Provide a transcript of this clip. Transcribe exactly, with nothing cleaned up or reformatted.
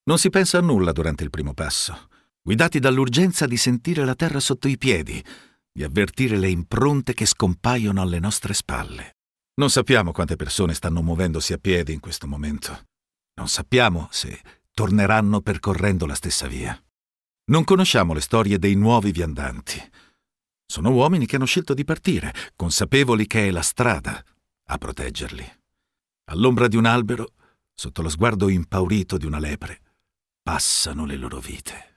Non si pensa a nulla durante il primo passo, guidati dall'urgenza di sentire la terra sotto i piedi, di avvertire le impronte che scompaiono alle nostre spalle. Non sappiamo quante persone stanno muovendosi a piedi in questo momento. Non sappiamo se torneranno percorrendo la stessa via. Non conosciamo le storie dei nuovi viandanti. Sono uomini che hanno scelto di partire, consapevoli che è la strada a proteggerli. All'ombra di un albero, sotto lo sguardo impaurito di una lepre, passano le loro vite.